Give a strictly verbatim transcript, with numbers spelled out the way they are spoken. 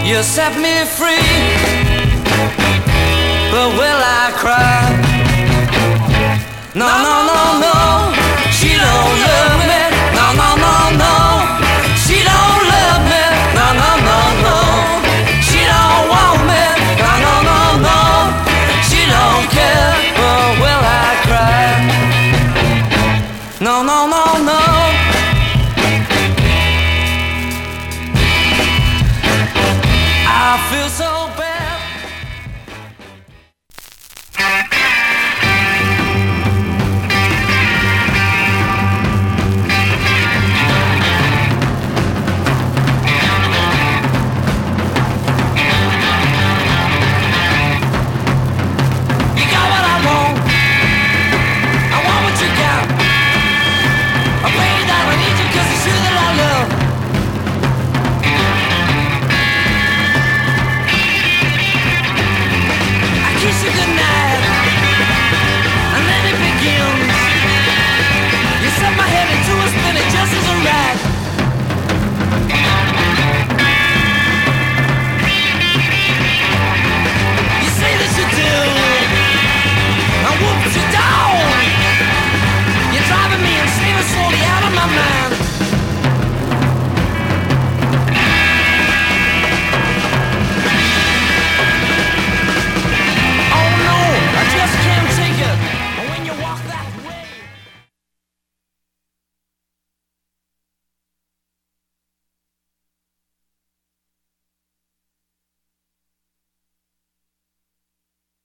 You set me free, but will I cry? No, no, no, no, she don't love me. No, no, no, no, she don't love me. No, no, no, no, she don't want me. No, no, no, no, she don't care, but will I cry? No, no, no, no. I feel so bad.